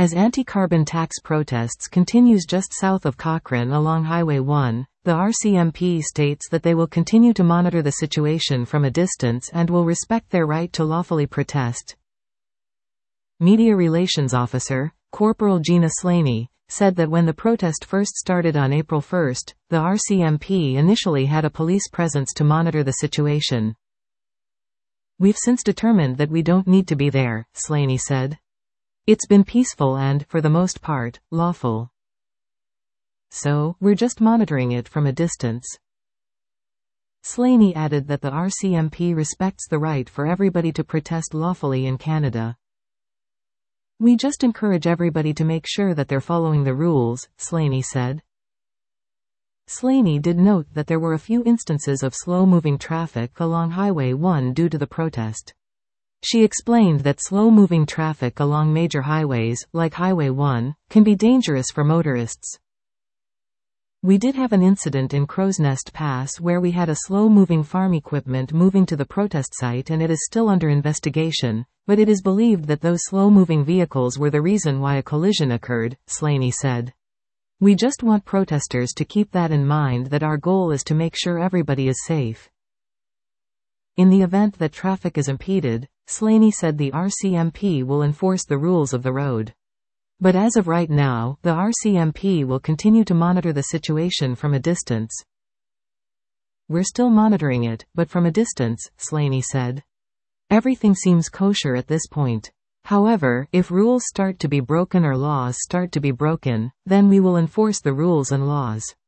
As anti-carbon tax protests continues just south of Cochrane along Highway 1, the RCMP states that they will continue to monitor the situation from a distance and will respect their right to lawfully protest. Media Relations Officer, Corporal Gina Slaney, said that when the protest first started on April 1, the RCMP initially had a police presence to monitor the situation. "We've since determined that we don't need to be there," Slaney said. "It's been peaceful and, for the most part, lawful. So, we're just monitoring it from a distance." Slaney added that the RCMP respects the right for everybody to protest lawfully in Canada. "We just encourage everybody to make sure that they're following the rules," Slaney said. Slaney did note that there were a few instances of slow-moving traffic along Highway 1 due to the protest. She explained that slow-moving traffic along major highways, like Highway 1, can be dangerous for motorists. "We did have an incident in Crow's Nest Pass where we had a slow-moving farm equipment moving to the protest site and it is still under investigation, but it is believed that those slow-moving vehicles were the reason why a collision occurred," Slaney said. "We just want protesters to keep that in mind, that our goal is to make sure everybody is safe." In the event that traffic is impeded, Slaney said the RCMP will enforce the rules of the road. But as of right now, the RCMP will continue to monitor the situation from a distance. "We're still monitoring it, but from a distance," Slaney said. "Everything seems kosher at this point. However, if rules start to be broken or laws start to be broken, then we will enforce the rules and laws."